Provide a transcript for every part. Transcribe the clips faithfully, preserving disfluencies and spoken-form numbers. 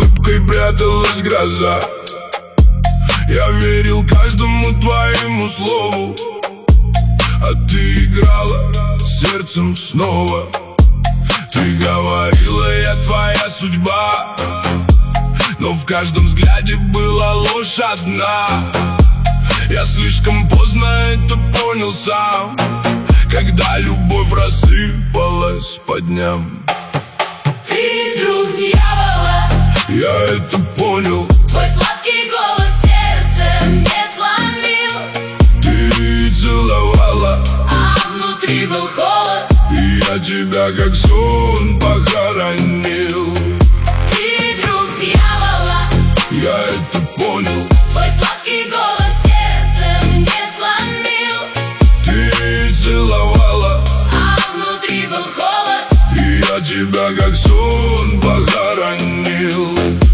улыбкой пряталась гроза. Я верил каждому твоему слову, а ты играла сердцем снова. Ты говорила, я твоя судьба, но в каждом взгляде была ложь одна. Я слишком поздно это понял сам, когда любовь рассыпалась по дням. Ты друг дьявола, я это понял. твой сладкий голос сердце мне сломил. Ты целовала, а внутри был холод, и я тебя как сон похоронил. Ты друг дьявола, я это понял. твой сладкий голос сердце мне сломил. Ты целовала, а внутри был холод, и я тебя как сон похоронил.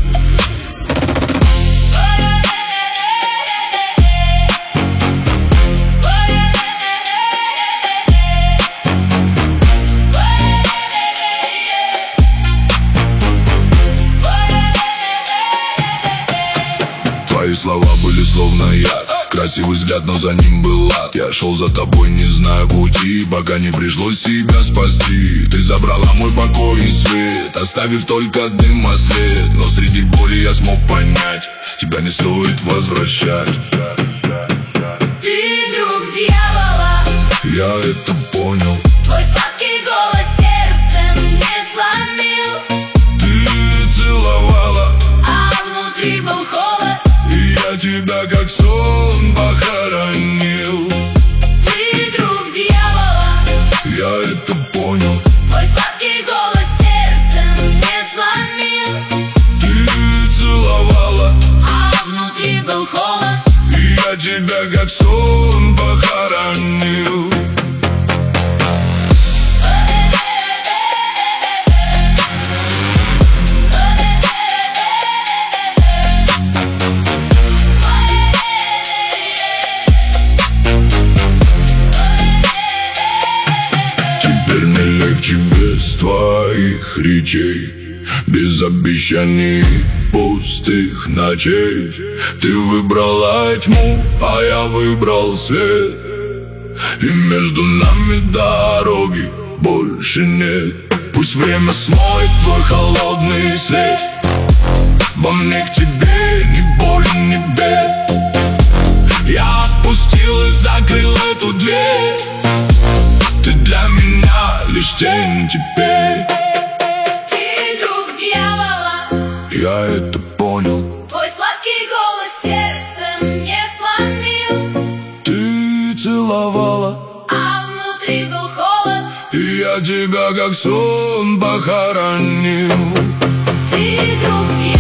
Твои слова были словно яд, красивый взгляд, но за ним был ад. Я шел за тобой, не зная пути, пока не пришлось себя спасти. Ты забрала мой покой и свет, оставив только дым и след. Но среди боли я смог понять, тебя не стоит возвращать. Ты друг дьявола, я это понял. твой сладкий голос сердце мне сломил. Ты целовала, а внутри был холод, и я тебя как сон похоронил. Ты друг дьявола, я это понял. твой сладкий голос сердце мне сломил. Ты целовала, а внутри был холод, и я тебя как сон похоронил. Теперь мне легче без твоих речей, без обещаний пустых ночей. Ты выбрала тьму, а я выбрал свет, и между нами дороги больше нет. Пусть время смоет твой холодный след, во мне к тебе ни боли, ни бед. Я отпустил и закрыл эту дверь, ты для меня лишь тень теперь. Ты друг дьявола, Я это понял. твой сладкий голос сердце мне сломил. Ты целовала, а внутри был холод, и я тебя как сон похоронил. ты друг дьявола.